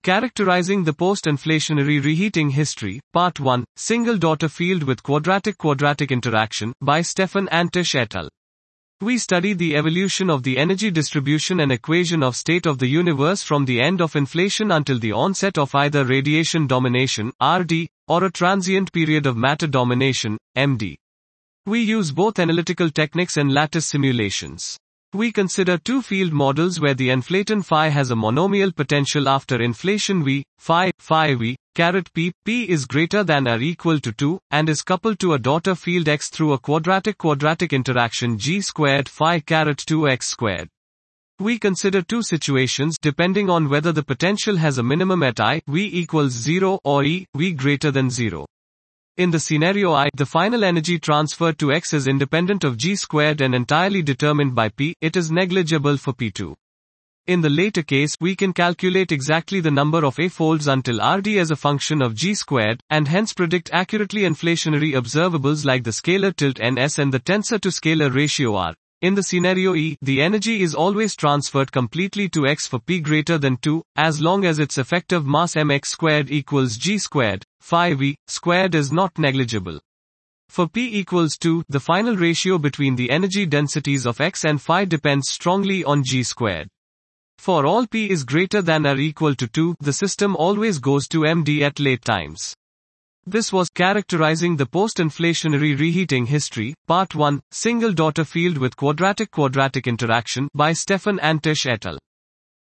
Characterizing the Post-Inflationary Reheating History, Part 1, Single Daughter Field with Quadratic-Quadratic Interaction, by Stefan Antish et al. We study the evolution of the energy distribution and equation of state of the universe from the end of inflation until the onset of either radiation domination, RD, or a transient period of matter domination, MD. We use both analytical techniques and lattice simulations. We consider two field models where the inflaton phi has a monomial potential after inflation V, phi V, P is greater than or equal to 2, and is coupled to a daughter field X through a quadratic-quadratic interaction G squared phi 2X squared. We consider two situations depending on whether the potential has a minimum at I, V equals 0 or E, V greater than 0. In the scenario I, the final energy transferred to X is independent of G squared and entirely determined by P, it is negligible for P2. In the later case, we can calculate exactly the number of A folds until RD as a function of G squared, and hence predict accurately inflationary observables like the scalar tilt ns and the tensor to scalar ratio R. In the scenario E, the energy is always transferred completely to X for P greater than 2, as long as its effective mass mx squared equals G squared, phi V, squared is not negligible. For P equals 2, the final ratio between the energy densities of X and phi depends strongly on G squared. For all P is greater than or equal to 2, the system always goes to MD at late times. This was Characterizing the Post-Inflationary Reheating History, Part 1, Single Daughter Field with Quadratic-Quadratic Interaction, by Stefan Antish et al.